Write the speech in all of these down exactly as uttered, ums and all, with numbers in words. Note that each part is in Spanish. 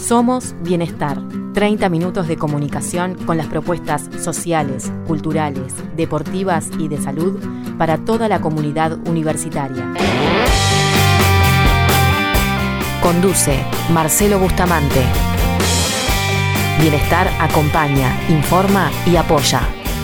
Somos Bienestar. treinta minutos de comunicación con las propuestas sociales, culturales, deportivas y de salud para toda la comunidad universitaria. Conduce Marcelo Bustamante. Bienestar acompaña, informa y apoya.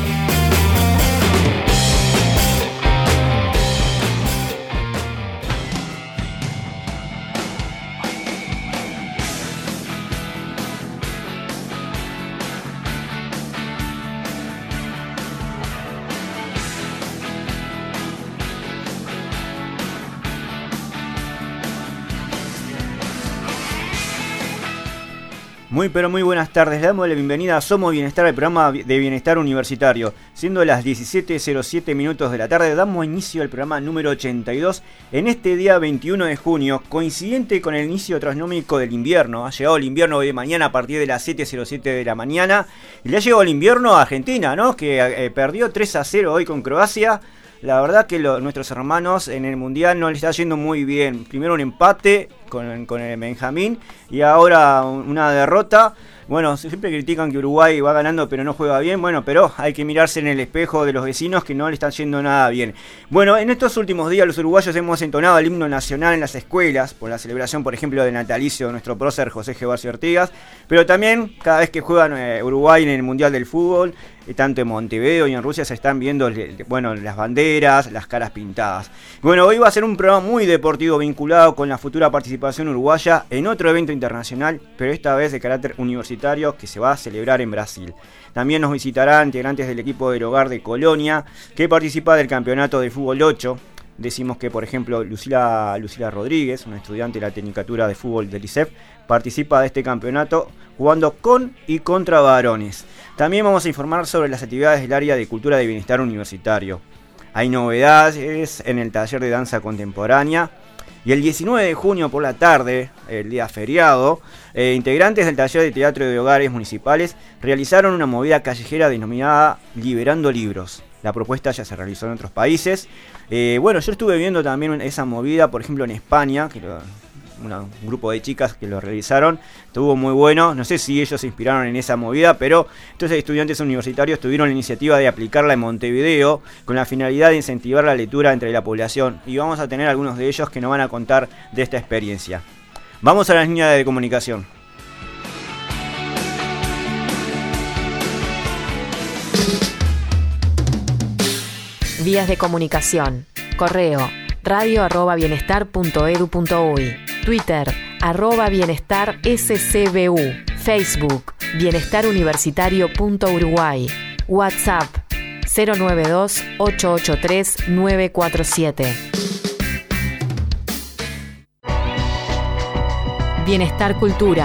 Muy pero muy buenas tardes, le damos la bienvenida a Somos Bienestar, el programa de Bienestar Universitario. Siendo las diecisiete cero siete minutos de la tarde, damos inicio al programa número ochenta y dos en este día veintiuno de junio, coincidente con el inicio trasnómico del invierno. Ha llegado el invierno de mañana a partir de las siete cero siete de la mañana y le ha llegado el invierno a Argentina, ¿no? Que eh, perdió tres a cero hoy con Croacia. La verdad que lo, nuestros hermanos en el Mundial no les está yendo muy bien. Primero un empate con, con el Benjamín y ahora una derrota. Bueno, siempre critican que Uruguay va ganando pero no juega bien. Bueno, pero hay que mirarse en el espejo de los vecinos que no le están yendo nada bien. Bueno, en estos últimos días los uruguayos hemos entonado el himno nacional en las escuelas por la celebración, por ejemplo, del natalicio de nuestro prócer José G. Barcio Ortigas. Pero también cada vez que juegan eh, Uruguay en el Mundial del Fútbol, eh, tanto en Montevideo y en Rusia se están viendo bueno, las banderas, las caras pintadas. Bueno, hoy va a ser un programa muy deportivo vinculado con la futura participación uruguaya en otro evento internacional, pero esta vez de carácter universitario, que se va a celebrar en Brasil. También nos visitarán integrantes del equipo del Hogar de Colonia, que participa del campeonato de fútbol ocho. Decimos que, por ejemplo, Lucila, Lucila Rodríguez, una estudiante de la Tecnicatura de Fútbol del I C E F, participa de este campeonato jugando con y contra varones. También vamos a informar sobre las actividades del área de cultura de bienestar universitario. Hay novedades en el taller de danza contemporánea. Y el diecinueve de junio por la tarde, el día feriado, eh, integrantes del taller de teatro de hogares municipales realizaron una movida callejera denominada Liberando Libros. La propuesta ya se realizó en otros países. Eh, bueno, yo estuve viendo también esa movida, por ejemplo, en España, que lo, una, un grupo de chicas que lo realizaron. Estuvo muy bueno. No sé si ellos se inspiraron en esa movida, pero estos estudiantes universitarios tuvieron la iniciativa de aplicarla en Montevideo con la finalidad de incentivar la lectura entre la población. Y vamos a tener algunos de ellos que nos van a contar de esta experiencia. Vamos a la línea de comunicación. Vías de comunicación. Correo radio arroba bienestar punto edu punto uy. Twitter, arroba bienestar S C B U. Facebook, bienestaruniversitario.uruguay. WhatsApp, cero nueve dos ocho ocho tres nueve cuatro siete. Bienestar Cultura.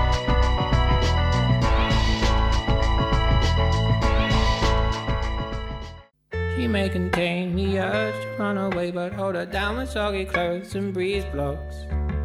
She may contain the urge to run away, but hold her down with soggy clothes and breeze blocks.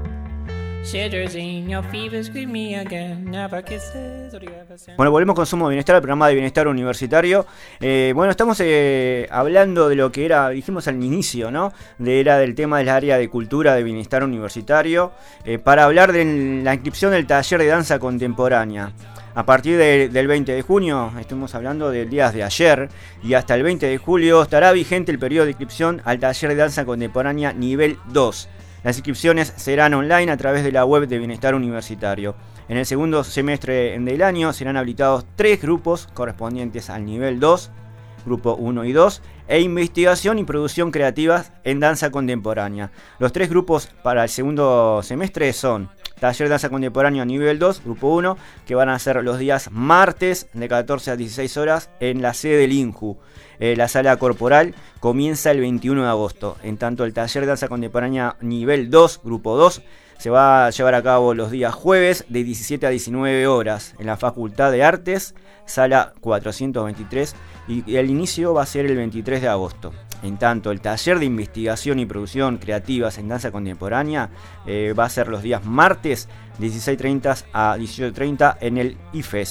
Bueno, volvemos con Somos Bienestar, el programa de bienestar universitario. Eh, bueno, estamos eh, hablando de lo que era, dijimos al inicio, ¿no? De, era del tema del área de cultura de bienestar universitario, eh, para hablar de la inscripción del taller de danza contemporánea. A partir de, del veinte de junio, estuvimos hablando del día de ayer, y hasta el veinte de julio estará vigente el periodo de inscripción al taller de danza contemporánea nivel dos. Las inscripciones serán online a través de la web de Bienestar Universitario. En el segundo semestre del año serán habilitados tres grupos correspondientes al nivel dos, grupo uno y dos, e investigación y producción creativas en danza contemporánea. Los tres grupos para el segundo semestre son taller de danza contemporánea nivel dos, grupo uno, que van a ser los días martes de catorce a dieciséis horas en la sede del INJU. Eh, la sala corporal comienza el veintiuno de agosto. En tanto, el taller de danza contemporánea nivel dos, grupo dos, se va a llevar a cabo los días jueves de diecisiete a diecinueve horas en la Facultad de Artes, sala cuatrocientos veintitrés, y el inicio va a ser el veintitrés de agosto. En tanto, el taller de investigación y producción creativas en danza contemporánea eh, va a ser los días martes de dieciséis treinta a dieciocho treinta en el I F E S.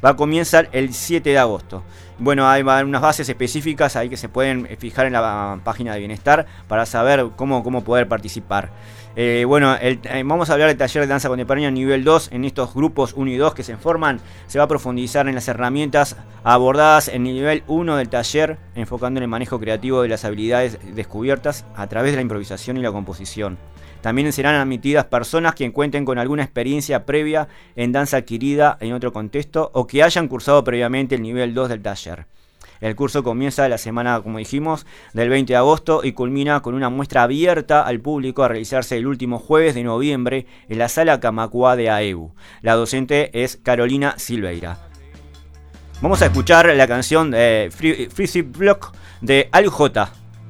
va a comenzar el siete de agosto. Bueno, hay unas bases específicas ahí que se pueden fijar en la página de Bienestar para saber cómo, cómo poder participar. Eh, bueno, el, eh, vamos a hablar del taller de danza contemporánea nivel dos. En estos grupos uno y dos que se forman, se va a profundizar en las herramientas abordadas en el nivel uno del taller, enfocando en el manejo creativo de las habilidades descubiertas a través de la improvisación y la composición. También serán admitidas personas que cuenten con alguna experiencia previa en danza adquirida en otro contexto o que hayan cursado previamente el nivel dos del taller. El curso comienza la semana, como dijimos, del veinte de agosto y culmina con una muestra abierta al público a realizarse el último jueves de noviembre en la sala Camacuá de A E U. La docente es Carolina Silveira. Vamos a escuchar la canción de Free, Free Block de Al J.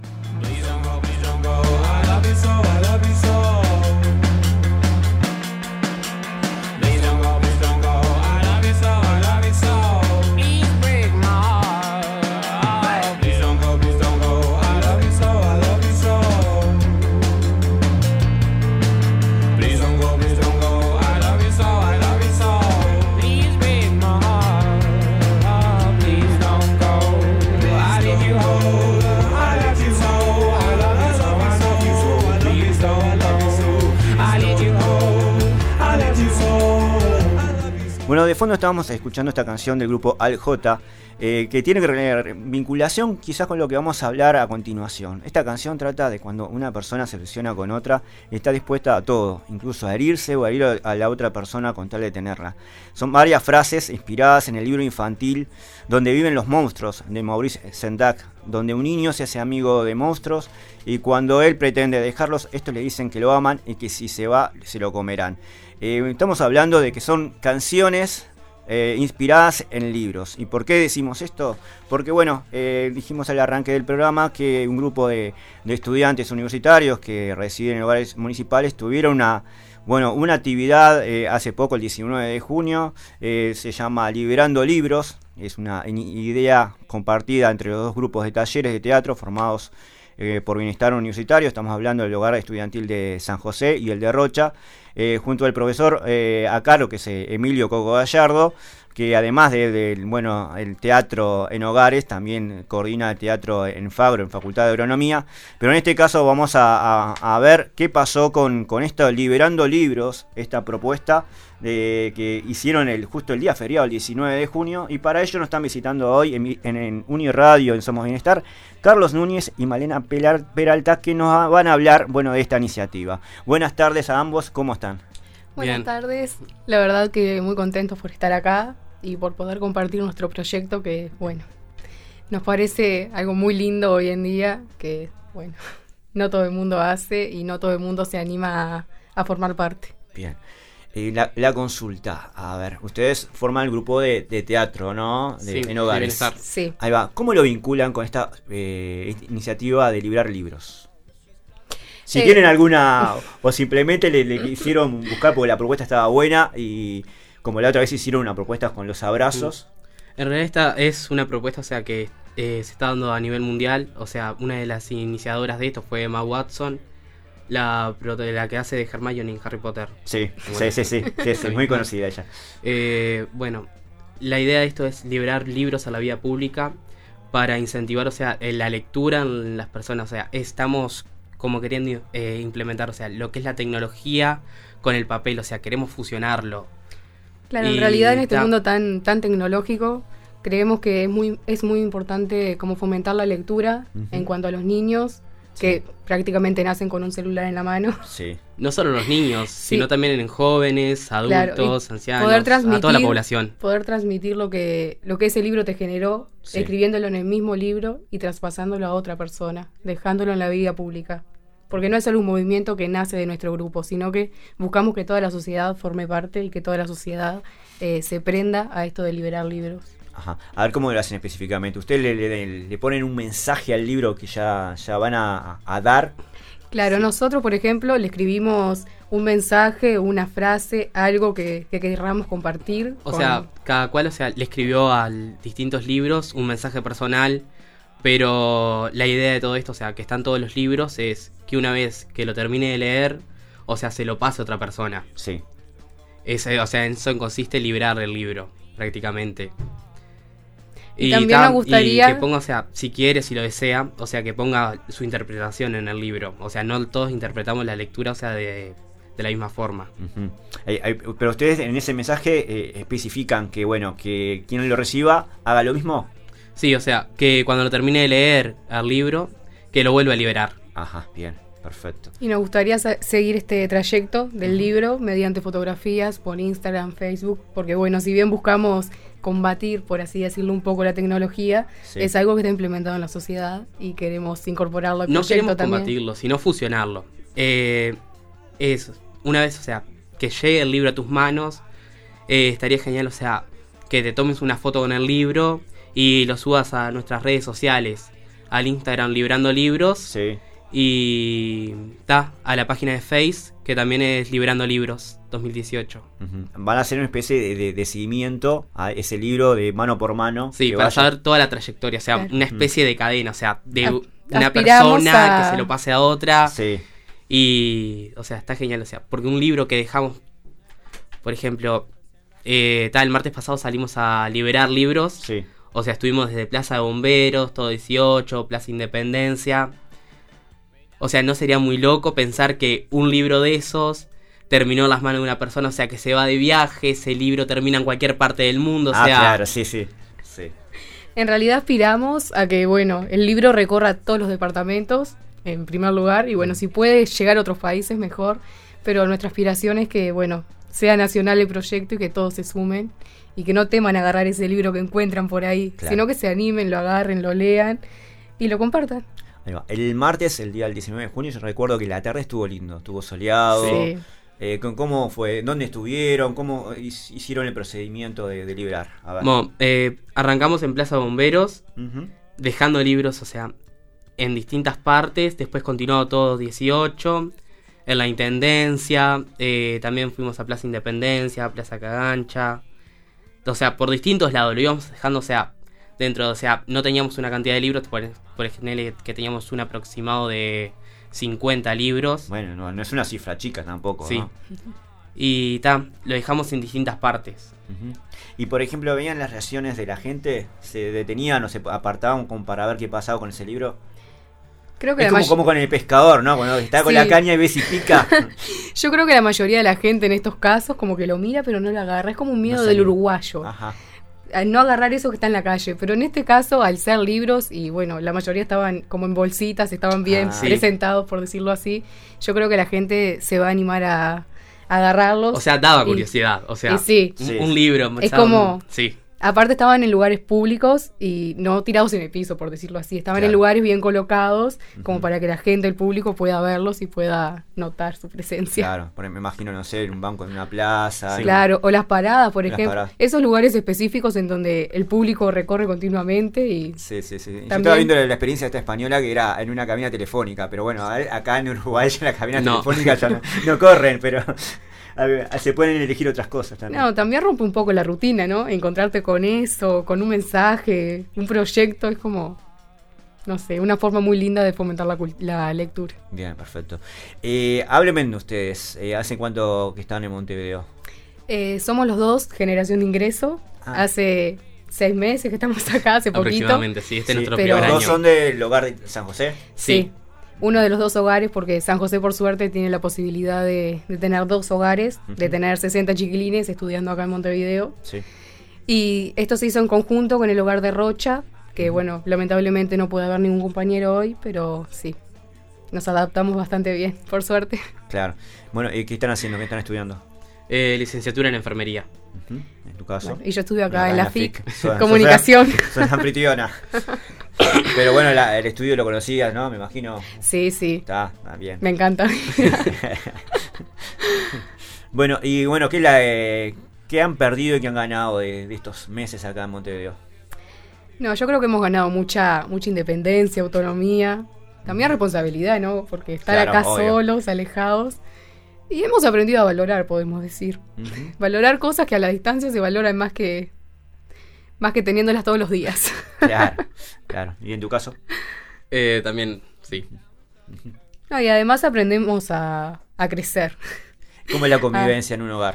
Bueno, de fondo estábamos escuchando esta canción del grupo Al J, eh, que tiene vinculación quizás con lo que vamos a hablar a continuación. Esta canción trata de cuando una persona se obsesiona con otra, está dispuesta a todo, incluso a herirse o a herir a la otra persona con tal de tenerla. Son varias frases inspiradas en el libro infantil Donde viven los monstruos, de Maurice Sendak, donde un niño se hace amigo de monstruos y cuando él pretende dejarlos, estos le dicen que lo aman y que si se va, se lo comerán. Eh, estamos hablando de que son canciones eh, inspiradas en libros. ¿Y por qué decimos esto? Porque bueno, eh, dijimos al arranque del programa que un grupo de, de estudiantes universitarios que residen en hogares municipales tuvieron una, bueno, una actividad eh, hace poco, el diecinueve de junio, eh, se llama Liberando Libros. Es una idea compartida entre los dos grupos de talleres de teatro formados Eh, por Bienestar Universitario. Estamos hablando del hogar estudiantil de San José y el de Rocha, eh, junto al profesor eh, a cargo, que es eh, Emilio Coco Gallardo, que además de, de bueno, el teatro en hogares, también coordina el teatro en Fagro, en Facultad de Agronomía. Pero en este caso vamos a, a, a ver qué pasó con, con esto, Liberando Libros, esta propuesta de, que hicieron el, justo el día feriado, el diecinueve de junio, y para ello nos están visitando hoy en, en, en Uniradio, en Somos Bienestar, Carlos Núñez y Malena Pelar, Peralta, que nos van a hablar, bueno, de esta iniciativa. Buenas tardes a ambos, ¿cómo están? Buenas Bien. tardes, la verdad que muy contentos por estar acá y por poder compartir nuestro proyecto que, bueno, nos parece algo muy lindo hoy en día que, bueno, no todo el mundo hace y no todo el mundo se anima a, a formar parte. Bien. Eh, la, la consulta, a ver, ustedes forman el grupo de, de teatro, ¿no? De, Sí, en hogares. de Bienestar. Sí. Ahí va. ¿Cómo lo vinculan con esta eh, iniciativa de librar libros? Si Eh, tienen alguna, o simplemente le, le quisieron buscar porque la propuesta estaba buena y como la otra vez hicieron una propuesta con los abrazos. En realidad esta es una propuesta, o sea, que eh, se está dando a nivel mundial. O sea, una de las iniciadoras de esto fue Emma Watson, la, la que hace de Hermione en Harry Potter. Sí, Bueno. sí, sí, sí, sí, sí, muy conocida ella. Eh, bueno, la idea de esto es liberar libros a la vía pública para incentivar, o sea, la lectura en las personas. O sea, estamos como queriendo eh, implementar, o sea, lo que es la tecnología con el papel. O sea, queremos fusionarlo. Claro, en Y realidad en este está- mundo tan tan tecnológico creemos que es muy es muy importante como fomentar la lectura Ujú. en cuanto a los niños que prácticamente nacen con un celular en la mano. Sí. No solo en los niños, Sí. sino también en jóvenes, adultos, Claro, y ancianos, poder a transmitir, toda la población. poder transmitir lo que lo que ese libro te generó, Sí. escribiéndolo en el mismo libro y traspasándolo a otra persona, dejándolo en la vida pública. Porque no es solo un movimiento que nace de nuestro grupo, sino que buscamos que toda la sociedad forme parte y que toda la sociedad eh, se prenda a esto de liberar libros. Ajá. A ver cómo lo hacen específicamente. Ustedes le, le, le ponen un mensaje al libro que ya, ya van a, a dar. Claro, nosotros, por ejemplo, le escribimos un mensaje, una frase, algo que, que querramos compartir. O con- sea, cada cual, o sea, le escribió a distintos libros un mensaje personal, pero la idea de todo esto, o sea, que están todos los libros, es que una vez que lo termine de leer, o sea, se lo pase a otra persona. Sí. Es, eh, o sea, en eso consiste liberar el libro. prácticamente. Y también ta- me gustaría- y que ponga, o sea, si quiere, si lo desea, o sea, que ponga su interpretación en el libro. O sea, no todos interpretamos la lectura, o sea, de, de la misma forma. Ujú. Eh, eh, pero ustedes en ese mensaje eh, especifican que, bueno, que quien lo reciba haga lo mismo. Sí, o sea, que cuando lo termine de leer el libro, que lo vuelva a liberar. Ajá, bien, perfecto. Y nos gustaría sa- seguir este trayecto del libro mediante fotografías por Instagram, Facebook, porque bueno, si bien buscamos combatir, por así decirlo, un poco la tecnología, Sí. es algo que está implementado en la sociedad y queremos incorporarlo al No proyecto queremos también. combatirlo, sino fusionarlo. Eh, es, una vez, o sea, que llegue el libro a tus manos, eh, estaría genial, o sea, que te tomes una foto con el libro y lo subas a nuestras redes sociales, al Instagram Librando Libros, Sí. y ta, a la página de Face, que también es Librando Libros dos mil dieciocho. Ujú. Van a hacer una especie de, de- de seguimiento a ese libro de mano por mano. Sí, que para vaya- saber toda la trayectoria, o sea, Claro. una especie de cadena, o sea, de Ap- una aspiramos persona a- que se lo pase a otra. Sí. Y, o sea, está genial, o sea, porque un libro que dejamos, por ejemplo, eh, tal, el martes pasado salimos a liberar libros, Sí. o sea, estuvimos desde Plaza de Bomberos, todo dieciocho, Plaza Independencia. O sea, no sería muy loco pensar que un libro de esos terminó en las manos de una persona, o sea, que se va de viaje, ese libro termina en cualquier parte del mundo, o Ah, sea, claro, sí, sí. Sí. En realidad aspiramos a que, bueno, el libro recorra todos los departamentos, en primer lugar, y bueno, si puede llegar a otros países, mejor, pero nuestra aspiración es que, bueno, sea nacional el proyecto y que todos se sumen, y que no teman agarrar ese libro que encuentran por ahí, Claro. sino que se animen, lo agarren, lo lean y lo compartan. Ahí va. El martes, el día del diecinueve de junio, yo recuerdo que la tarde estuvo lindo, estuvo soleado. Sí. Eh, con- ¿Cómo fue? ¿Dónde estuvieron? ¿Cómo hic- hicieron el procedimiento de, de librar? A ver. bueno, eh, arrancamos en Plaza de Bomberos, Ujú. dejando libros, o sea, en distintas partes, después continuó todo dieciocho, en la Intendencia, eh, también fuimos a Plaza Independencia, Plaza Cagancha, o sea, por distintos lados, lo íbamos dejando, o sea, dentro, o sea, no teníamos una cantidad de libros, por, por ejemplo, que teníamos un aproximado de cincuenta libros, Bueno, no, no es una cifra chica tampoco, sí, ¿no? y ta, lo dejamos en distintas partes. Ujú. Y por ejemplo, ¿veían las reacciones de la gente? ¿Se detenían o se apartaban como para ver qué pasaba con ese libro? Creo que Es la como, may- como con el pescador, ¿no? Cuando está con Sí. la caña y ves si pica. Yo creo que la mayoría de la gente en estos casos como que lo mira pero no lo agarra, es como un miedo No se del anima. uruguayo. Ajá. A no agarrar eso que está en la calle, pero en este caso al ser libros y bueno, la mayoría estaban como en bolsitas, estaban bien Ah. Sí. presentados por decirlo así, yo creo que la gente se va a animar a, a agarrarlos. O sea, daba Y- curiosidad, o sea, y sí. un, Sí. un libro. Es ¿saben? como- Sí. Aparte estaban en lugares públicos y no tirados en el piso, por decirlo así, estaban Claro. en lugares bien colocados como Ujú. para que la gente, el público pueda verlos y pueda notar su presencia. Claro, por- me imagino, no sé, en un banco en una plaza. en- Claro, o las paradas, por Las ejemplo, paradas. esos lugares específicos en donde el público recorre continuamente y Sí, sí, sí. Yo También- estaba viendo la, la experiencia esta española que era en una cabina telefónica, pero bueno, a ver, acá en Uruguay ya las cabinas No. telefónicas ya no, no corren, pero a ver, se pueden elegir otras cosas también. no, también rompe un poco la rutina, ¿no? Encontrarte con eso, con un mensaje, un proyecto, es como, no sé, una forma muy linda de fomentar la, cul- la lectura. Bien, perfecto. Eh, háblenme de ustedes, eh, ¿hace cuánto que están en Montevideo? Eh, somos los dos generación de ingreso, Ah. hace seis meses que estamos acá, hace poquito. Aproximadamente, sí, este Sí, es nuestro pero- ¿Los primer dos año. son del hogar de San José? Sí. Sí. Uno de los dos hogares, porque San José por suerte tiene la posibilidad de, de tener dos hogares, de Ujú. tener sesenta chiquilines estudiando acá en Montevideo. Sí. Y esto se hizo en conjunto con el hogar de Rocha, que Ujú. bueno, lamentablemente no puede haber ningún compañero hoy, pero sí, nos adaptamos bastante bien, por suerte. Claro. Bueno, ¿y qué están haciendo? ¿Qué están estudiando? Eh, licenciatura en enfermería. Ujú. ¿En tu caso? Bueno, y yo estudio acá en la F I C, Sos- comunicación. sos- sos anfitriona. Pero bueno, la- el estudio lo conocías, ¿no? Me imagino. Sí, sí, Está, está bien. me encanta. Bueno, y bueno, ¿qué, la, eh, ¿qué han perdido y qué han ganado de, de estos meses acá en Montevideo? No, yo creo que hemos ganado mucha, mucha independencia, autonomía, también responsabilidad, ¿no? Porque estar Claro, acá obvio. solos, alejados. Y hemos aprendido a valorar, podemos decir. Ujú. Valorar cosas que a la distancia se valoran más que más que teniéndolas todos los días. Claro, claro. ¿Y en tu caso? Eh, también, sí. No, y además aprendemos a, a crecer. ¿Cómo es la convivencia en un hogar?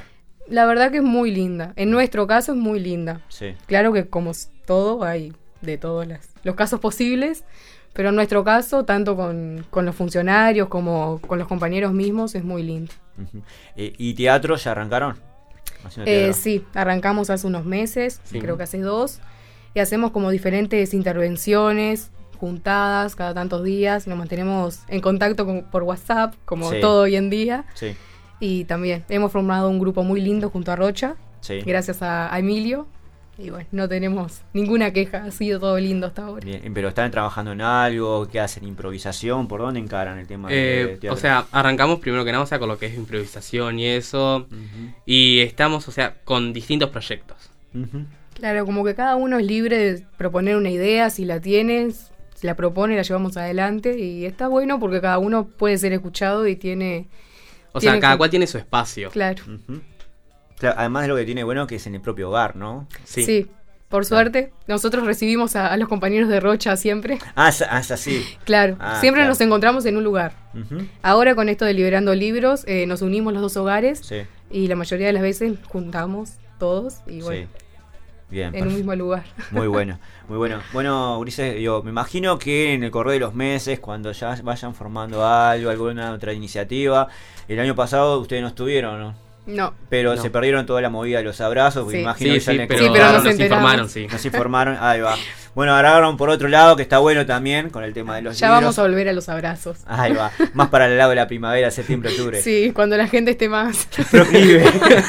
La verdad que es muy linda. En nuestro caso es muy linda. Sí. Claro que como todo, hay de todos las, los casos posibles, pero en nuestro caso, tanto con, con los funcionarios como con los compañeros mismos, es muy lindo. Uh-huh. Eh, ¿Y teatro ya arrancaron? Haciendo Eh, teatro. sí, arrancamos hace unos meses, Sí. creo que hace dos, y hacemos como diferentes intervenciones, juntadas cada tantos días, nos mantenemos en contacto con, por WhatsApp, como Sí. todo hoy en día, Sí, y también hemos formado un grupo muy lindo junto a Rocha, sí. gracias a, a Emilio, y bueno, no tenemos ninguna queja, ha sido todo lindo hasta ahora. Bien, pero ¿están trabajando en algo? ¿Qué hacen? ¿Improvisación? ¿Por dónde encaran el tema de Eh, teatro? o sea, arrancamos primero que nada, o sea, con lo que es improvisación y eso. Ujú, Y estamos, o sea, con distintos proyectos. ujú. Claro, como que cada uno es libre de proponer una idea, si la tienes, si la propone, la llevamos adelante, y está bueno porque cada uno puede ser escuchado y tiene... O sea, tiene cada como- cual tiene su espacio. Claro. Ujú. Claro, además de lo que tiene bueno que es en el propio hogar, ¿no? Sí. Sí, por suerte. Nosotros recibimos a, a los compañeros de Rocha siempre. Ah, es, ah, es así. Claro, Ah, siempre claro. nos encontramos en un lugar. Ujú. Ahora con esto de Liberando Libros, eh, nos unimos los dos hogares Sí, y la mayoría de las veces juntamos todos y bueno, sí. Bien, en perfecto. un mismo lugar. Muy bueno, muy bueno. Bueno, Ulises, yo me imagino que en el correr de los meses, cuando ya vayan formando algo, alguna otra iniciativa, el año pasado ustedes no estuvieron, ¿no? No, Pero No. se perdieron toda la movida de los abrazos, porque Sí. imagino Sí, que ya sí, les pero, Sí, pero nos nos enteramos. informaron, sí. nos informaron, ahí va. Bueno, agarraron por otro lado, que está bueno también, con el tema de los ya libros. vamos a volver a los abrazos. Ahí va, más para el lado de la primavera, septiembre, octubre. Sí, cuando la gente esté más. Proclive.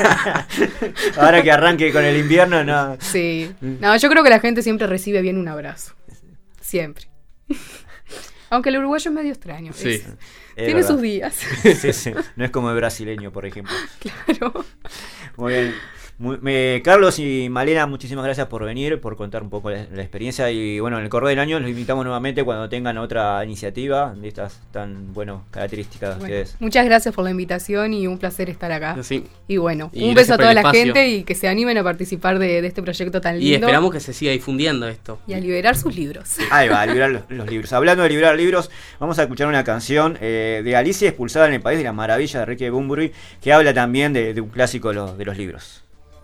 Ahora que arranque con el invierno, no. Sí. No, yo creo que la gente siempre recibe bien un abrazo. Siempre. Aunque el uruguayo es medio extraño. Sí. es- Es tiene verdad. sus días. Sí, sí. No es como el brasileño, por ejemplo. Claro. Muy bien. Muy- me- Carlos y Malena, muchísimas gracias por venir, por contar un poco la, la experiencia. Y bueno, en el correr del año los invitamos nuevamente cuando tengan otra iniciativa de estas tan bueno características de Bueno, ustedes. muchas gracias por la invitación y un placer estar acá. Sí. Y bueno, Y un gracias beso a por toda el la espacio. gente y que se animen a participar de, de este proyecto tan lindo. Y esperamos que se siga difundiendo esto. Y a liberar sus libros. Ahí va, a liberar los, los libros. Hablando de liberar libros, vamos a escuchar una canción eh, de Alicia expulsada en el país de la maravilla de Ricky Bunbury, que habla también de, de un clásico de los, de los libros.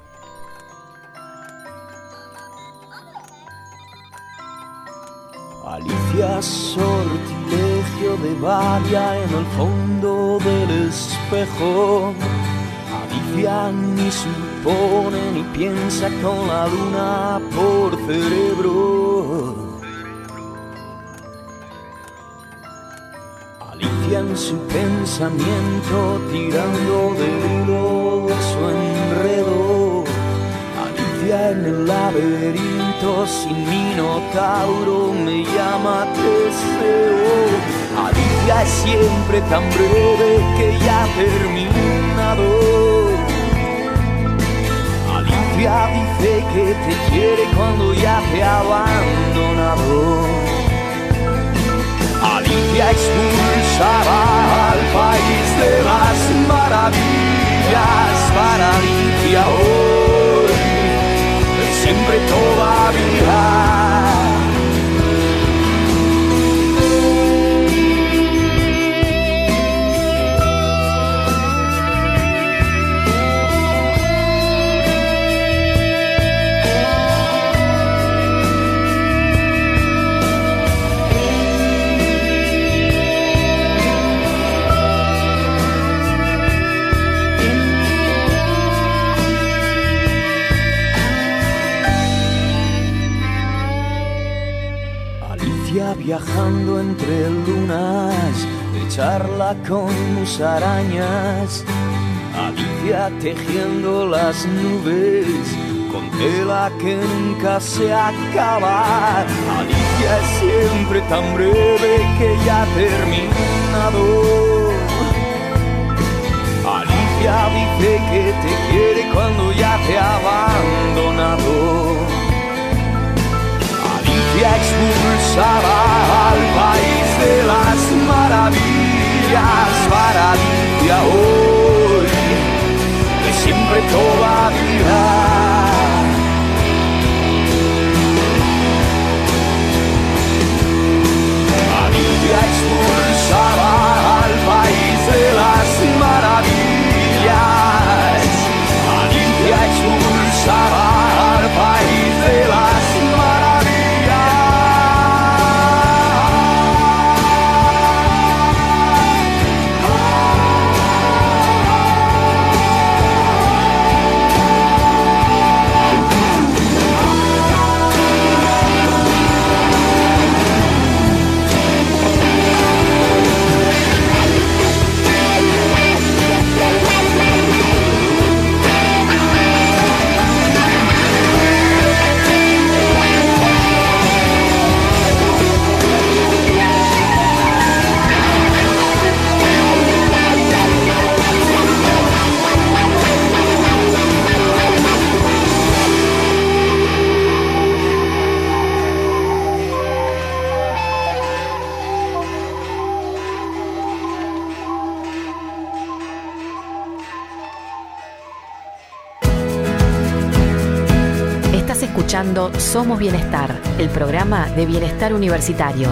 Alicia, sortilegio de Varia en el fondo del espejo. Alicia ni supone ni piensa con la luna por cerebro. Alicia en su pensamiento tirando del hilo de su enredo. Alicia en el laberinto sin minotauro me llama Teseo. Alicia es siempre tan breve que ya ha terminado. Alicia dice que te quiere cuando ya te ha abandonado. Alicia expulsaba al país de las maravillas. Para Alicia hoy es siempre todavía. Alicia viajando entre lunas, de charla con musarañas. Alicia tejiendo las nubes con tela que nunca se acaba. Alicia es siempre tan breve que ya ha terminado. Alicia dice que te quiere cuando ya te ha abandonado. Alicia expulsaba al país de las maravillas. Para Alicia hoy es siempre todavía. Alicia expulsaba al país de las maravillas. escuchando Somos Bienestar, el programa de bienestar universitario.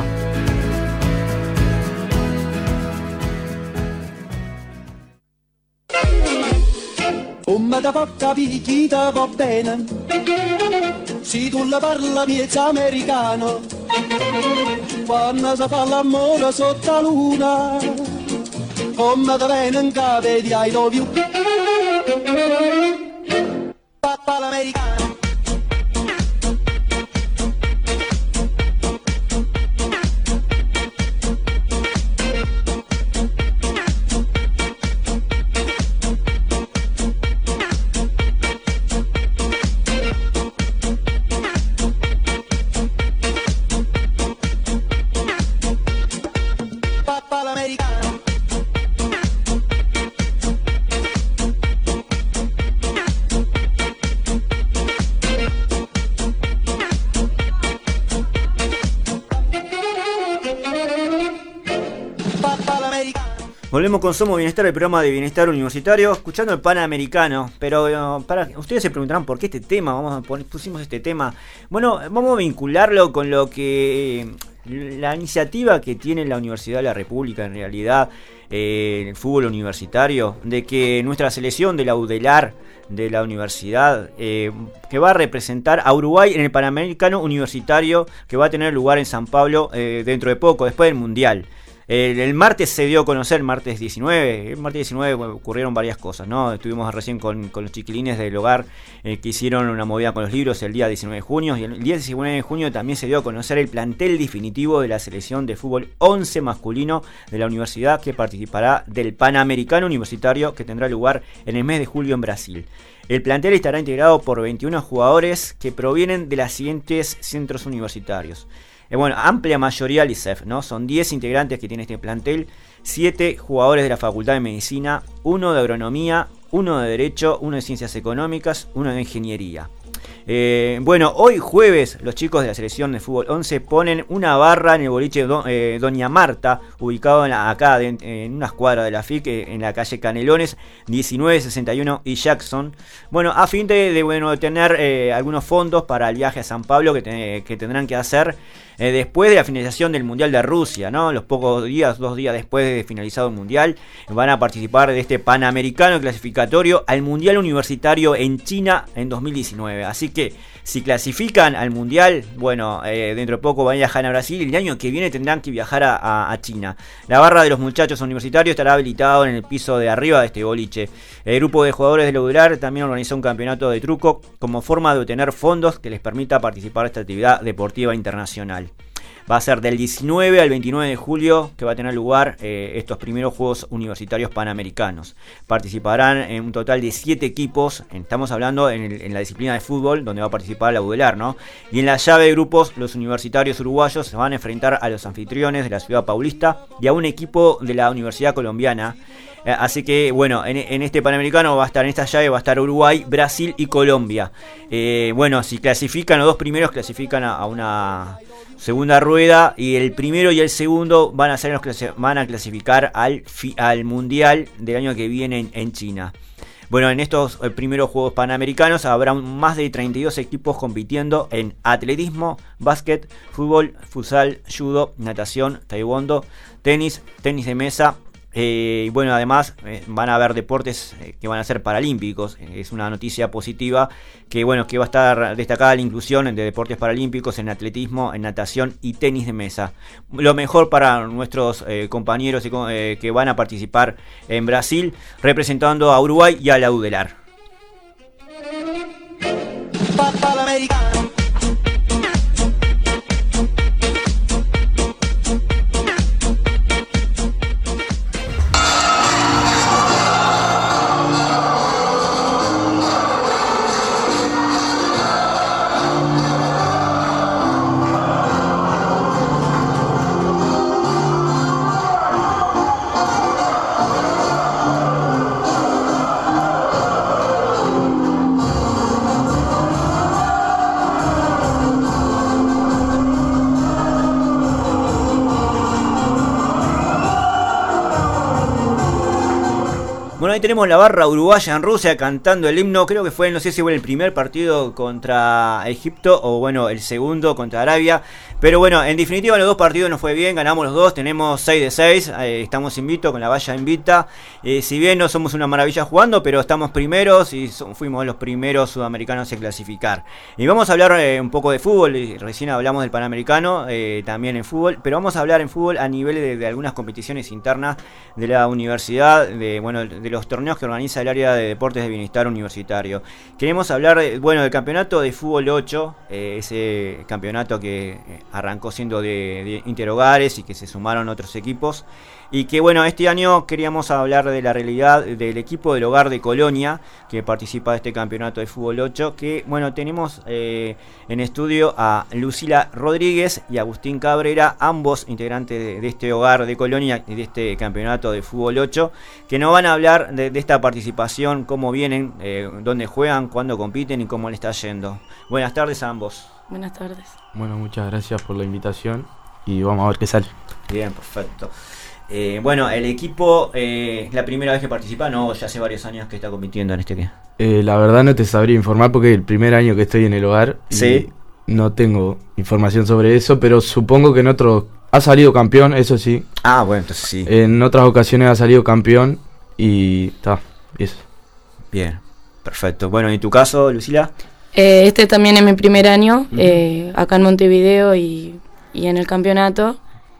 Come da porta picchita va bene, si tu la parla miezza americano, quando si fa l'amore sotto la luna, come da bene in cave di I love you, papà l'americano. Volvemos con Somos Bienestar, el programa de bienestar universitario, escuchando el Panamericano. Pero uh, para ustedes se preguntarán por qué este tema, vamos a poner, pusimos este tema. Bueno, vamos a vincularlo con lo que la iniciativa que tiene la Universidad de la República, en realidad, eh, el fútbol universitario, de que nuestra selección de la UDELAR de la universidad, eh, que va a representar a Uruguay en el Panamericano Universitario, que va a tener lugar en San Pablo eh, dentro de poco, después del Mundial. El, el martes se dio a conocer, el martes diecinueve, el martes diecinueve bueno, ocurrieron varias cosas, ¿no? Estuvimos recién con, con los chiquilines del hogar eh, que hicieron una movida con los libros el día diecinueve de junio, y el día diecinueve de junio también se dio a conocer el plantel definitivo de la selección de fútbol once masculino de la universidad, que participará del Panamericano Universitario, que tendrá lugar en el mes de julio en Brasil. El plantel estará integrado por veintiuno jugadores que provienen de los siguientes centros universitarios. Eh, bueno, amplia mayoría L I C E F, ¿no? Son diez integrantes que tiene este plantel, siete jugadores de la Facultad de Medicina, uno de Agronomía, uno de Derecho, uno de Ciencias Económicas, uno de Ingeniería. Eh, bueno, hoy jueves los chicos de la selección de fútbol once ponen una barra en el boliche Do, eh, Doña Marta, ubicado en la, acá de, en una escuadra de la F I C, en la calle Canelones diecinueve sesenta y uno y Jackson. Bueno, a fin de, de bueno, tener eh, algunos fondos para el viaje a San Pablo que, te, que tendrán que hacer eh, después de la finalización del Mundial de Rusia, ¿no? Los pocos días, dos días después de finalizado el Mundial, van a participar de este Panamericano clasificatorio al Mundial Universitario en China en dos mil diecinueve. Así que si clasifican al Mundial, bueno, eh, dentro de poco van a viajar a Brasil y el año que viene tendrán que viajar a, a, a China. La barra de los muchachos universitarios estará habilitado en el piso de arriba de este boliche. El grupo de jugadores de la UDELAR también organizó un campeonato de truco como forma de obtener fondos que les permita participar de esta actividad deportiva internacional. Va a ser del diecinueve al veintinueve de julio que va a tener lugar eh, estos primeros Juegos Universitarios Panamericanos. Participarán en un total de siete equipos, estamos hablando en, el, en la disciplina de fútbol, donde va a participar la UDELAR, ¿no? Y en la llave de grupos, los universitarios uruguayos se van a enfrentar a los anfitriones de la ciudad paulista y a un equipo de la Universidad Colombiana. Eh, así que, bueno, en, en este Panamericano va a estar, en esta llave va a estar Uruguay, Brasil y Colombia. Eh, bueno, si clasifican, los dos primeros clasifican a, a una segunda rueda, y el primero y el segundo van a ser los que van a clasificar al, fi, al Mundial del año que viene en, en China. Bueno, en estos eh, primeros Juegos Panamericanos habrá más de treinta y dos equipos compitiendo en atletismo, básquet, fútbol, futsal, judo, natación, taekwondo, tenis, tenis de mesa. Eh, y bueno, además eh, van a haber deportes eh, que van a ser paralímpicos. Eh, es una noticia positiva que bueno que va a estar destacada la inclusión de deportes paralímpicos en atletismo, en natación y tenis de mesa. Lo mejor para nuestros eh, compañeros eh, que van a participar en Brasil, representando a Uruguay y a la UDELAR. tenemos la barra uruguaya en Rusia cantando el himno. Creo que fue, no sé si fue el primer partido contra Egipto o bueno, el segundo contra Arabia. Pero bueno, en definitiva los dos partidos nos fue bien, ganamos los dos, tenemos seis de seis, eh, estamos invictos con la valla invicta. Eh, si bien no somos una maravilla jugando, pero estamos primeros y so, fuimos los primeros sudamericanos en clasificar. Y vamos a hablar eh, un poco de fútbol, y recién hablamos del Panamericano, eh, también en fútbol, pero vamos a hablar en fútbol a nivel de, de algunas competiciones internas de la universidad, de bueno de los torneos que organiza el área de deportes de bienestar universitario. Queremos hablar, de, bueno, del campeonato de fútbol ocho, eh, ese campeonato que arrancó siendo de, de interhogares y que se sumaron otros equipos. Y que bueno, este año queríamos hablar de la realidad del equipo del Hogar de Colonia, que participa de este campeonato de fútbol ocho, que bueno, tenemos eh, en estudio a Lucila Rodríguez y Agustín Cabrera, ambos integrantes de, de este Hogar de Colonia y de este campeonato de fútbol ocho, que nos van a hablar de, de esta participación, cómo vienen, eh, dónde juegan, cuándo compiten y cómo le está yendo. Buenas tardes a ambos. Buenas tardes. Bueno, muchas gracias por la invitación y vamos a ver qué sale. Bien, perfecto. Eh, bueno, el equipo, eh, ¿es la primera vez que participa? No, ya hace varios años que está compitiendo en este que. Eh, la verdad no te sabría informar porque es el primer año que estoy en el hogar. Sí. Y no tengo información sobre eso, pero supongo que en otros ha salido campeón, eso sí. Ah, bueno, entonces sí. En otras ocasiones ha salido campeón y está, eso. Bien, perfecto. Bueno, ¿y en tu caso, Lucila? Eh, este también es mi primer año, uh-huh. eh, acá en Montevideo y, y en el campeonato.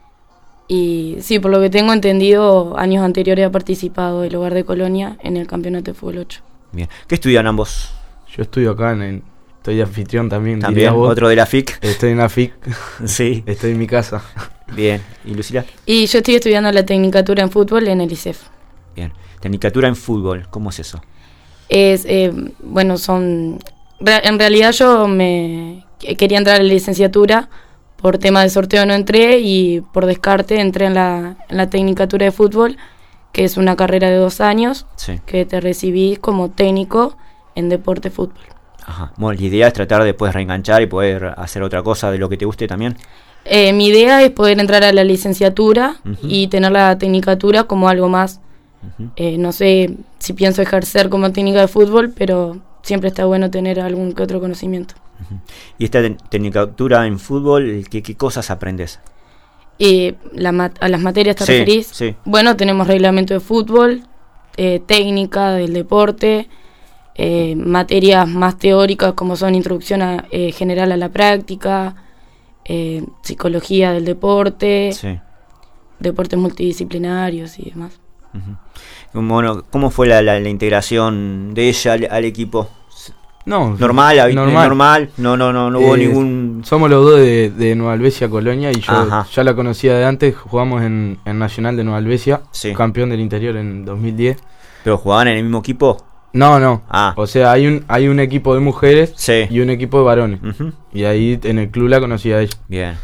Y sí, por lo que tengo entendido, años anteriores ha participado el Hogar de Colonia en el campeonato de fútbol ocho. Bien. ¿Qué estudian ambos? Yo estudio acá, en, en estoy de anfitrión también. También, otro de la F I C. Estoy en la F I C. Sí. Estoy en mi casa. Bien. ¿Y Lucila? Y yo estoy estudiando la tecnicatura en fútbol en el I C E F. Bien. Tecnicatura en fútbol, ¿cómo es eso? Es, eh, bueno, son... En realidad yo me quería entrar a la licenciatura. Por tema de sorteo no entré y por descarte entré en la, en la tecnicatura de fútbol, que es una carrera de dos años, sí. que te recibís como técnico en deporte fútbol. Ajá. Bueno, la idea es tratar de después reenganchar y poder hacer otra cosa de lo que te guste también. Eh, mi idea es poder entrar a la licenciatura uh-huh. y tener la tecnicatura como algo más. Uh-huh. Eh, no sé si pienso ejercer como técnica de fútbol, pero siempre está bueno tener algún que otro conocimiento. ¿Y esta tecnicatura en fútbol, qué, qué cosas aprendes? Eh, la mat- ¿A las materias te sí, referís? Sí. Bueno, tenemos reglamento de fútbol, eh, técnica del deporte, eh, materias más teóricas como son introducción a, eh, general a la práctica, eh, psicología del deporte, sí. deportes multidisciplinarios y demás. Uh-huh. Bueno, ¿cómo fue la, la, la integración de ella al, al equipo? No, normal, normal, normal, no, no, no, no hubo eh, ningún... Somos los dos de, de Nueva Helvecia, Colonia, y yo Ajá. ya la conocía de antes, jugamos en, en Nacional de Nueva Helvecia, sí. campeón del interior en dos mil diez. ¿Pero jugaban en el mismo equipo? No, no, ah. o sea, hay un hay un equipo de mujeres sí. y un equipo de varones, uh-huh. y ahí en el club la conocí a ella. Bien.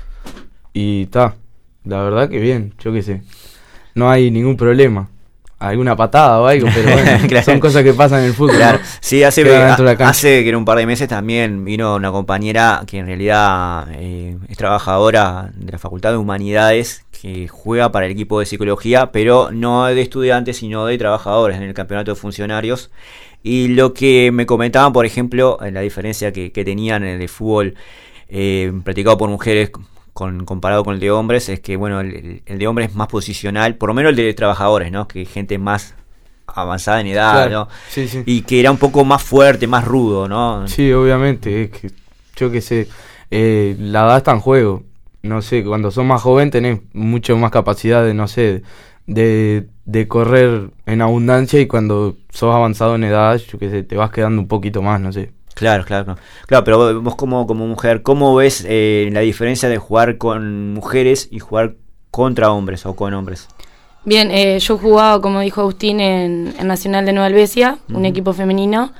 Y está, la verdad que bien, yo qué sé, no hay ningún problema. Alguna patada o algo, pero bueno, claro. Son cosas que pasan en el fútbol. Claro. ¿no? Sí, hace, a, hace que en un par de meses también vino una compañera que en realidad eh, es trabajadora de la Facultad de Humanidades, que juega para el equipo de psicología, pero no de estudiantes, sino de trabajadores en el campeonato de funcionarios. Y lo que me comentaban, por ejemplo, la diferencia que, que tenían en el fútbol eh, practicado por mujeres Con, comparado con el de hombres, es que bueno, el, el de hombres es más posicional, por lo menos el de trabajadores, ¿no? Que gente más avanzada en edad, claro. ¿no? Sí, sí. Y que era un poco más fuerte, más rudo, ¿no? Sí, obviamente, es que yo qué sé, eh, la edad está en juego, no sé, cuando sos más joven tenés mucho más capacidad de, no sé, de, de correr en abundancia, y cuando sos avanzado en edad, yo qué sé, te vas quedando un poquito más, no sé. Claro, claro, claro, pero vos como, como mujer, ¿cómo ves eh, la diferencia de jugar con mujeres y jugar contra hombres o con hombres? Bien, eh, yo jugaba, como dijo Agustín, en, en Nacional de Nueva Helvecia, uh-huh. un equipo femenino,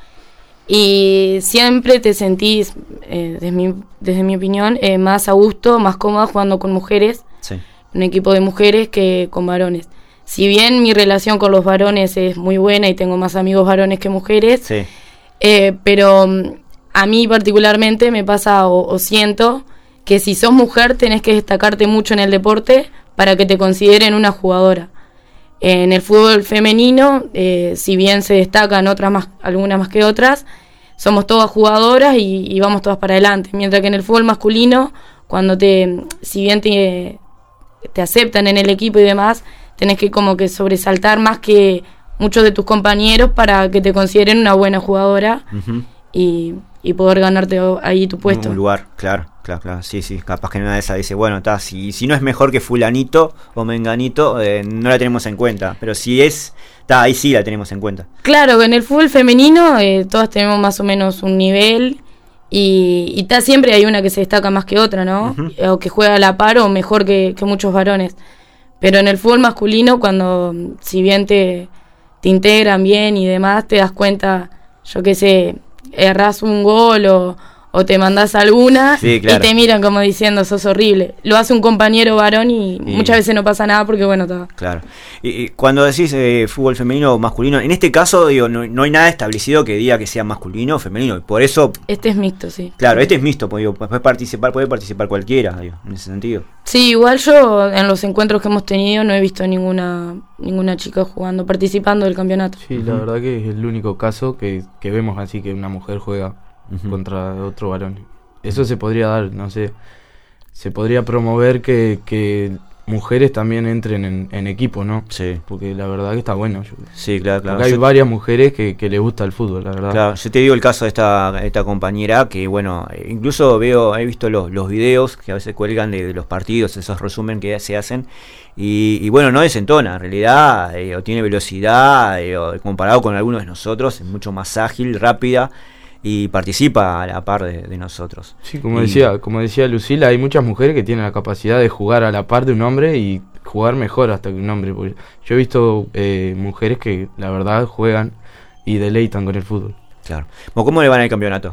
y siempre te sentís, eh, desde, mi, desde mi opinión, eh, más a gusto, más cómoda jugando con mujeres, sí. un equipo de mujeres que con varones. Si bien mi relación con los varones es muy buena y tengo más amigos varones que mujeres, sí. Eh, pero a mí particularmente me pasa o, o siento que si sos mujer tenés que destacarte mucho en el deporte para que te consideren una jugadora. En el fútbol femenino, eh, si bien se destacan otras más, algunas más que otras, somos todas jugadoras y, y vamos todas para adelante. Mientras que en el fútbol masculino, cuando te, si bien te, te aceptan en el equipo y demás, tenés que como que sobresaltar más que muchos de tus compañeros para que te consideren una buena jugadora uh-huh. y, y poder ganarte ahí tu puesto. Un lugar, claro, claro, claro. Sí, sí, capaz que en una de esas dice, bueno, está, si, si no es mejor que fulanito o menganito, eh, no la tenemos en cuenta. Pero si es, está, ahí sí la tenemos en cuenta. Claro, en el fútbol femenino eh, todas tenemos más o menos un nivel y, y está, siempre hay una que se destaca más que otra, ¿no? Uh-huh. O que juega a la par o mejor que, que muchos varones. Pero en el fútbol masculino, cuando si bien te, te integran bien y demás, te das cuenta, yo qué sé, errás un gol o, o te mandás alguna sí, claro. y te miran como diciendo, sos horrible. Lo hace un compañero varón y, y muchas veces no pasa nada porque, bueno, todo. Claro. Y, y cuando decís eh, fútbol femenino o masculino, en este caso, digo, no, no hay nada establecido que diga que sea masculino o femenino. Y por eso... Este es mixto, sí. Claro, este es mixto, pues, digo, puede participar, puede participar cualquiera, digo, en ese sentido. Sí, igual yo en los encuentros que hemos tenido no he visto ninguna ninguna chica jugando, participando del campeonato. Sí, la verdad que es el único caso que, que vemos así que una mujer juega uh-huh. contra otro varón. Eso se podría dar, no sé, se podría promover que, que mujeres también entren en, en equipo, ¿no? Sí. Porque la verdad que está bueno. Yo, sí, claro, claro. Porque hay yo, varias mujeres que, que les gusta el fútbol, la verdad. Claro, yo te digo el caso de esta, esta compañera que, bueno, incluso veo, he visto los, los videos que a veces cuelgan de, de los partidos, esos resumen que se hacen, y, y bueno, no desentona, en realidad, eh, o tiene velocidad, eh, o comparado con algunos de nosotros, es mucho más ágil, rápida, y participa a la par de, de nosotros. Sí, como y, decía, como decía Lucila, hay muchas mujeres que tienen la capacidad de jugar a la par de un hombre y jugar mejor hasta que un hombre. Porque yo he visto eh, mujeres que la verdad juegan y deleitan con el fútbol. Claro. Bueno, ¿cómo le van al campeonato?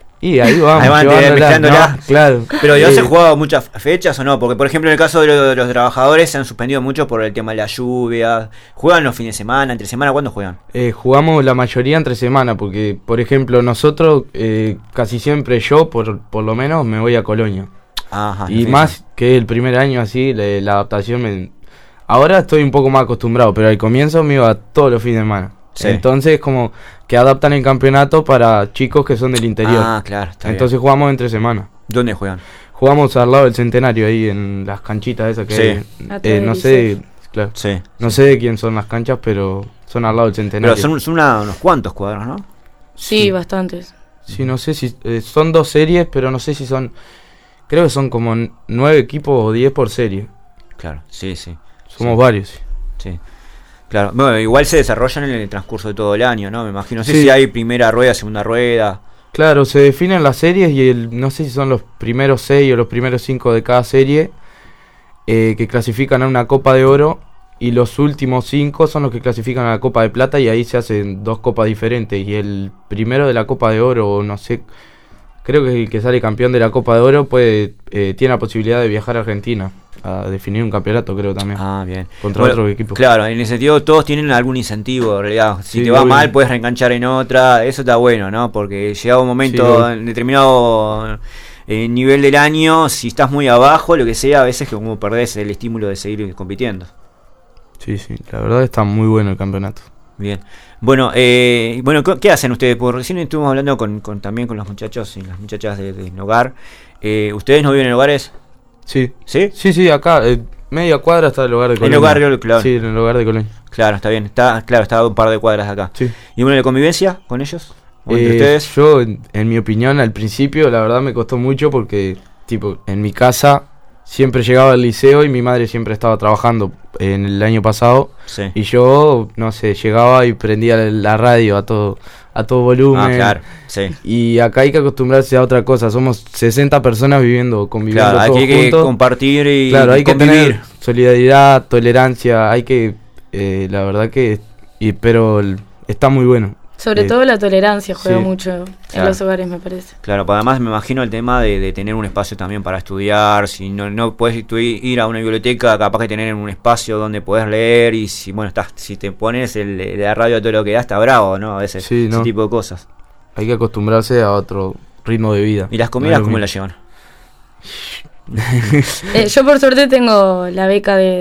Y ahí vamos, ahí van mezclándola. No, claro. Pero ¿ya eh, se han jugado muchas fechas o no? Porque por ejemplo en el caso de los, de los trabajadores se han suspendido mucho por el tema de la lluvia. ¿Juegan los fines de semana, entre semana? ¿Cuándo juegan? Eh, jugamos la mayoría entre semana porque, por ejemplo, nosotros eh, casi siempre yo, por, por lo menos, me voy a Colonia. Ajá, y más que el primer año así, la, la adaptación me... Ahora estoy un poco más acostumbrado, pero al comienzo me iba todos los fines de semana. Sí. Entonces como que adaptan el campeonato para chicos que son del interior. Ah, claro, está Entonces bien. Jugamos entre semana. ¿Dónde juegan? Jugamos al lado del Centenario, ahí en las canchitas esas que sí. hay, eh, no sé, claro, sí, no sí. sé de quién son las canchas, pero son al lado del Centenario. Pero son, son una, unos cuantos cuadros, ¿no? Sí, sí. bastantes. Sí, no sé si eh, son dos series, pero no sé si son, creo que son como nueve equipos o diez por serie. Claro, sí, sí. Somos sí. varios. Sí. sí. Claro, bueno, igual se desarrollan en el transcurso de todo el año, ¿no? Me imagino, no sé sí. si hay primera rueda, segunda rueda. Claro, se definen las series y el, no sé si son los primeros seis o los primeros cinco de cada serie eh, que clasifican a una Copa de Oro y los últimos cinco son los que clasifican a la Copa de Plata y ahí se hacen dos copas diferentes y el primero de la Copa de Oro, no sé, creo que el que sale campeón de la Copa de Oro puede eh, tiene la posibilidad de viajar a Argentina a definir un campeonato, creo también. Ah, bien. Contra bueno, otro equipo. Claro, en ese sentido todos tienen algún incentivo, en realidad. Si sí, te va obvio. mal, puedes reenganchar en otra. Eso está bueno, ¿no? Porque llegado un momento sí, en determinado eh, nivel del año, si estás muy abajo, lo que sea, a veces que como perdés el estímulo de seguir compitiendo. Sí, sí, la verdad está muy bueno el campeonato. Bien. Bueno, eh, bueno, ¿qué hacen ustedes? Porque recién estuvimos hablando con, con también con los muchachos y las muchachas de, de Nogar. Eh, ¿Ustedes no viven en Hogares? Sí. ¿Sí? Sí, sí, acá, eh, media cuadra está el hogar de Colonia. En el hogar, claro. Sí, en el hogar de Colonia. Claro, está bien. Está, claro, está a un par de cuadras de acá. Sí. ¿Y bueno, la convivencia con ellos? ¿O entre eh, ustedes? Yo, en, en mi opinión, al principio, la verdad me costó mucho porque, tipo, en mi casa siempre llegaba al liceo y mi madre siempre estaba trabajando en el año pasado. Sí. Y yo, no sé, llegaba y prendía la radio a todo a todo volumen. Ah, claro, sí. Y acá hay que acostumbrarse a otra cosa. Somos sesenta personas viviendo, conviviendo claro, todos hay que juntos. compartir y claro, hay convivir. que tener solidaridad, tolerancia, hay que, eh, la verdad que, y, pero el, está muy bueno. Sobre eh, todo la tolerancia juega sí, mucho claro. en los hogares, me parece. Claro, pues además me imagino el tema de, de tener un espacio también para estudiar. Si no no puedes tú ir a una biblioteca, capaz que tener un espacio donde puedes leer. Y si bueno estás si te pones el de la radio a todo lo que da, está bravo, ¿no? A veces, sí, ese no. tipo de cosas. Hay que acostumbrarse a otro ritmo de vida. ¿Y las comidas no cómo las llevan? eh, yo por suerte tengo la beca de,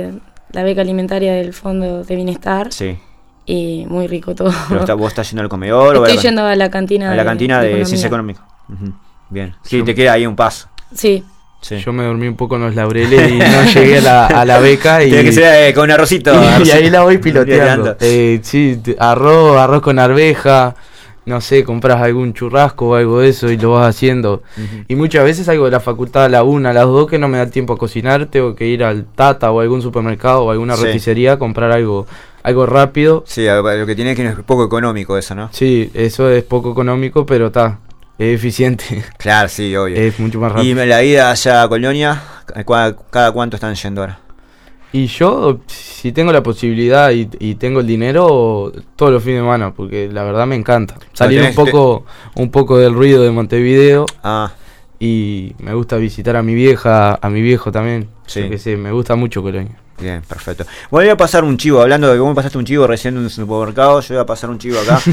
la beca alimentaria del Fondo de Bienestar. Sí. Y muy rico todo. Pero está, ¿Vos estás yendo al comedor? Estoy o a, yendo a la cantina a la de, cantina de, de de Ciencia Económica. Uh-huh. Bien. Sí, Yo, te queda ahí un paso. Sí. Sí. Yo me dormí un poco en los laureles y no llegué a la, a la beca. Y, tiene que ser eh, con arrocito. Y, arrocito. y ahí la voy piloteando. Eh, sí, arroz, arroz con arveja. No sé, compras algún churrasco o algo de eso y lo vas haciendo. Uh-huh. Y muchas veces salgo de la facultad a la una, a las dos, que no me da tiempo a cocinar. Tengo que ir al Tata o a algún supermercado o a alguna sí. roticería a comprar algo, algo rápido. Sí, lo que tiene es que es poco económico eso, ¿no? Sí, eso es poco económico, pero está, es eficiente. Claro, sí, obvio. Es mucho más rápido. ¿Y la ida allá a Colonia, cada cuánto están yendo ahora? Y yo, si tengo la posibilidad y, y tengo el dinero, todos los fines de semana, porque la verdad me encanta. Salir un poco, un poco del ruido de Montevideo. Ah. Y me gusta visitar a mi vieja, a mi viejo también. Sí. Yo que sé, me gusta mucho Colonia. Bien, perfecto. Bueno, voy a pasar un chivo, hablando de que vos me pasaste un chivo recién en un supermercado, yo voy a pasar un chivo acá.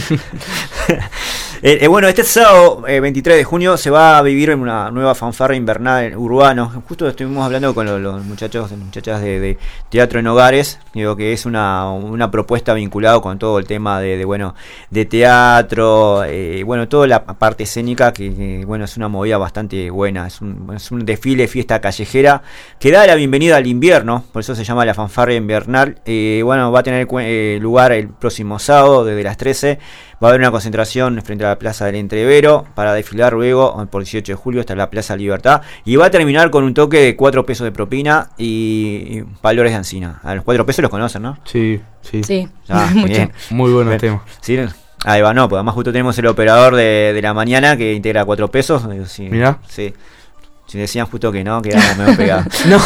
eh, eh, bueno, este sábado eh, veintitrés de junio se va a vivir en una nueva fanfarria invernal urbano. Justo estuvimos hablando con los, los muchachos y muchachas de, de Teatro en Hogares, digo que es una, una propuesta vinculada con todo el tema de, de bueno, de teatro, eh, bueno, toda la parte escénica que, que bueno, es una movida bastante buena, es un, es un desfile, fiesta callejera que da la bienvenida al invierno, por eso se llama la fanfarria invernal. Eh, bueno, va a tener eh, lugar el próximo sábado desde las trece. Va a haber una concentración frente a la Plaza del Entrevero para desfilar luego por dieciocho de julio hasta la Plaza Libertad. Y va a terminar con un toque de cuatro pesos de propina y, y valores de Ancina. A los cuatro pesos los conocen, ¿no? Sí, sí. Sí, ah, mucho. Muy buenos temas. Sí, ahí va, no, pues además justo tenemos el operador de, de la mañana que integra cuatro pesos. Sí, mirá. Sí. Si decían justo que no, quedamos medio pegados. No.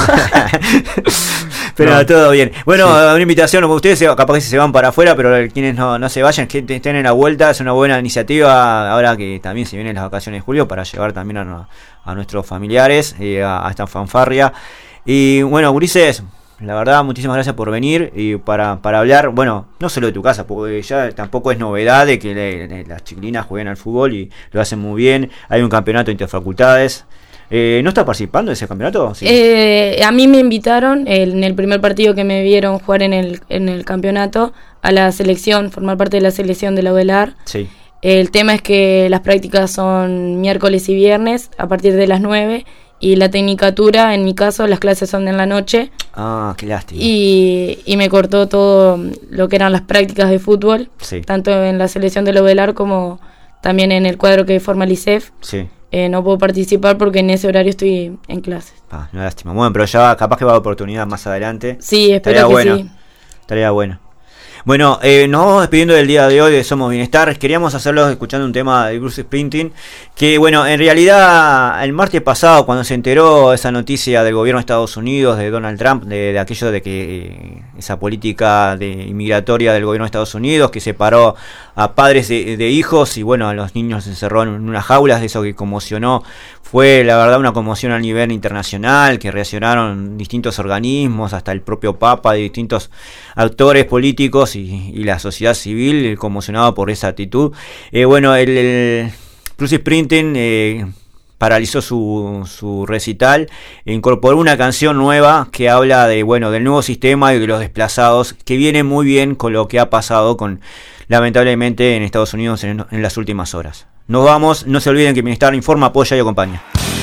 Pero no, todo bien. Bueno, sí. Una invitación, ustedes capaz que se van para afuera, pero quienes no, no se vayan, que estén en la vuelta, es una buena iniciativa, ahora que también se vienen las vacaciones de julio, para llevar también a, a nuestros familiares eh, a, a esta fanfarria. Y bueno, gurises, la verdad, muchísimas gracias por venir y para, para hablar, bueno, no solo de tu casa, porque ya tampoco es novedad de que le, le, las chiquilinas jueguen al fútbol y lo hacen muy bien. Hay un campeonato interfacultades. Eh, ¿No está participando de ese campeonato? Sí. Eh, a mí me invitaron el, en el primer partido que me vieron jugar en el, en el campeonato a la selección, formar parte de la selección de la U E L A R. Sí. El tema es que las prácticas son miércoles y viernes a partir de las nueve y la tecnicatura, en mi caso, las clases son en la noche. Ah, qué lástima. Y, y me cortó todo lo que eran las prácticas de fútbol, sí. tanto en la selección de la U E L A R como también en el cuadro que forma el I C E F. Sí. Eh, no puedo participar porque en ese horario estoy en clases. Ah, no, lástima. Bueno, pero ya capaz que va a haber oportunidad más adelante. Sí, espero Estaría que bueno. sí. Estaría bueno. Bueno, eh, nos vamos despidiendo del día de hoy de Somos Bienestar. Queríamos hacerlo escuchando un tema de Bruce Springsteen, que bueno, en realidad el martes pasado, cuando se enteró esa noticia del gobierno de Estados Unidos, de Donald Trump, de, de aquello de que eh, esa política de inmigratoria del gobierno de Estados Unidos, que separó a padres de, de hijos y bueno, a los niños se encerró en unas jaulas, de eso que conmocionó, fue la verdad una conmoción a nivel internacional, que reaccionaron distintos organismos, hasta el propio Papa, de distintos actores políticos y, y la sociedad civil, conmocionado por esa actitud. Eh, bueno, el, el Bruce Springsteen eh, paralizó su, su recital e incorporó una canción nueva que habla de bueno del nuevo sistema y de los desplazados, que viene muy bien con lo que ha pasado con lamentablemente en Estados Unidos en, en las últimas horas. Nos vamos, no se olviden que Bienestar informa, apoya y acompaña.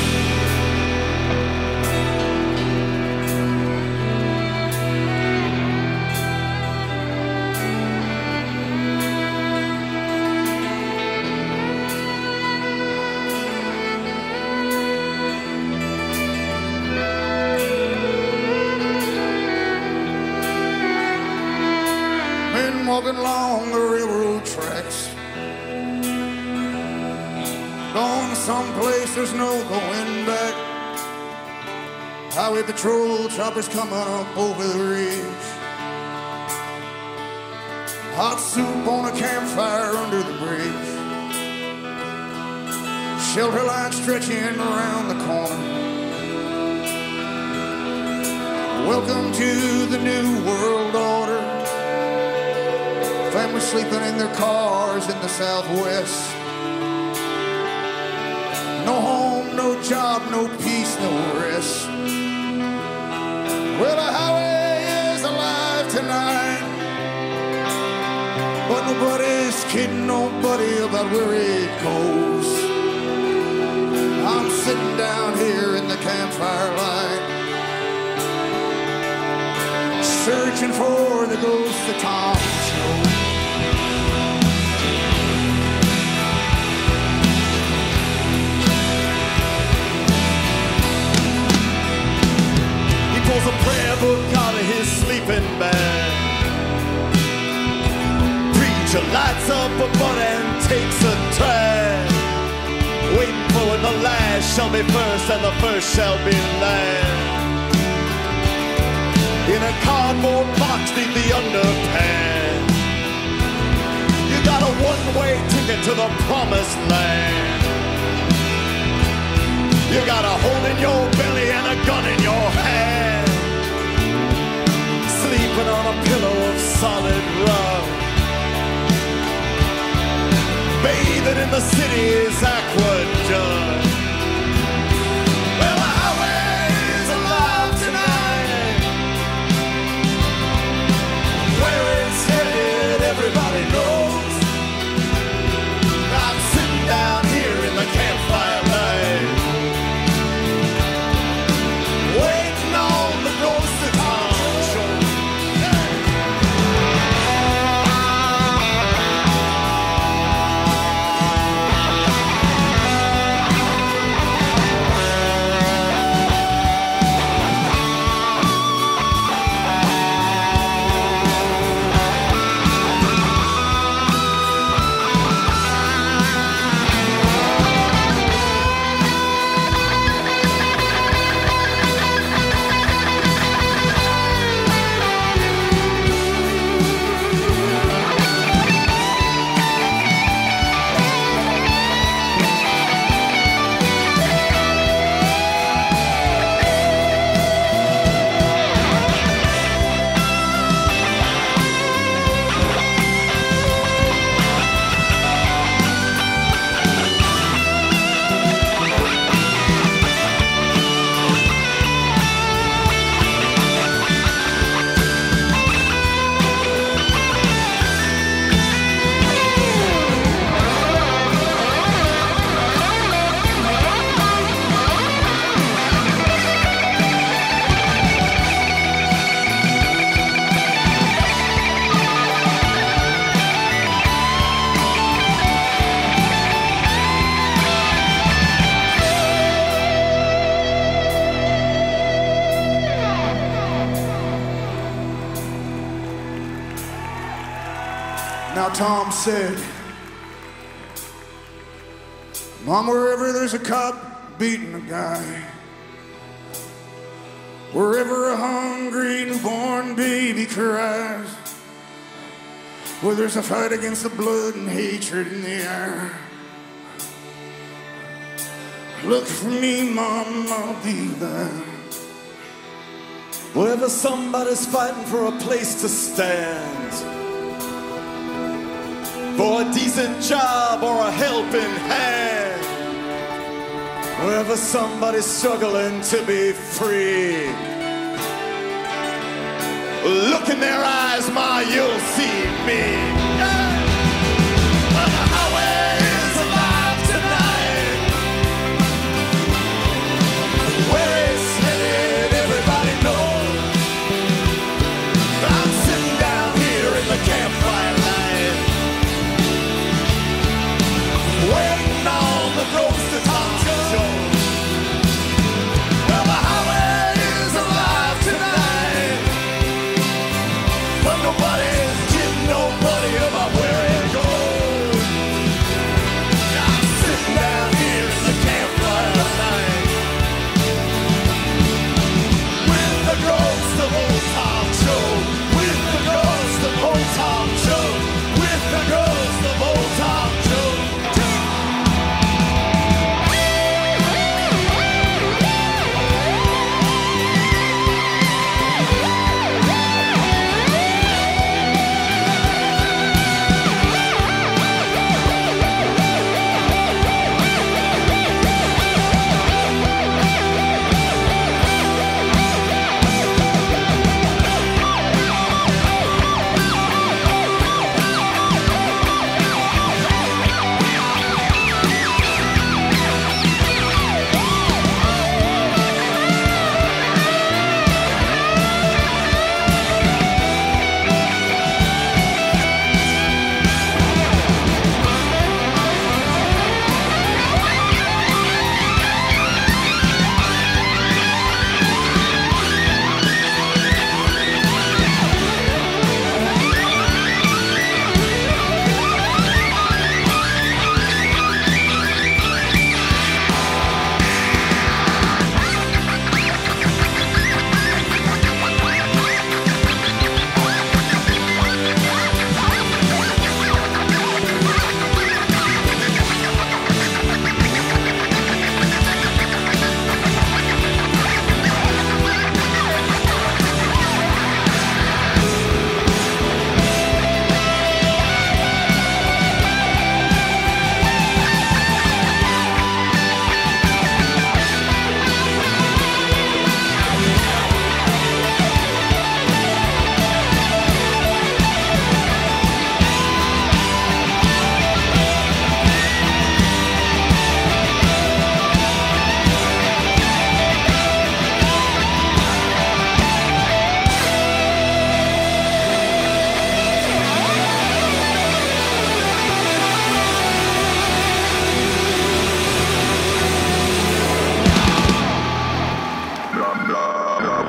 Walking along the railroad tracks, going to some place there's no going back. Highway patrol choppers coming up over the ridge. Hot soup on a campfire under the bridge. Shelter line stretching around the corner. Welcome to the new world order. Families sleeping in their cars in the Southwest. No home, no job, no peace, no rest. Well, the highway is the But nobody's kidding nobody about where it goes. I'm sitting down here in the campfire light, searching for the ghost of Tom Jones. He pulls a prayer book out of his sleeping bag. Preacher lights up a butt and takes a drag, waiting for when the last shall be first and the first shall be last. In a cardboard box neath the underpants, you got a one-way ticket to the promised land. You got a hole in your belly and a gun in your hand, sleeping on a pillow of solid rock, bathing in the city's aqueduct. Well, the highway's alive tonight. Where it's headed, everybody knows. I'm sitting down here in the campfire light, waiting on the ghost of Tom Jones. Now Tom said, Mom, wherever there's a cop beating a guy, wherever a hungry newborn baby cries, where there's a fight against the blood and hatred in the air, look for me, Mom, I'll be there. Wherever somebody's fighting for a place to stand, for a decent job or a helping hand, wherever somebody's struggling to be free, look in their eyes, Ma, you'll see me. Yeah. Well, the highway is alive tonight. Where it's headed, everybody knows. I'm sitting down here in the campfire light, waiting on the ghost of Tom Jones. Well, the highway is alive tonight, but nobody's kidding nobody about where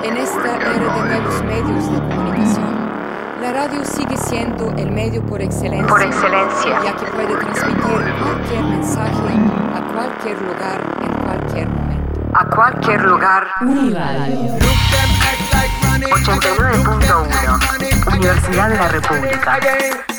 En esta era de nuevos medios de comunicación, la radio sigue siendo el medio por excelencia, por excelencia, ya que puede transmitir cualquier mensaje a cualquier lugar en cualquier momento. A cualquier lugar. Uniradio ochenta y nueve punto uno, Universidad de la República.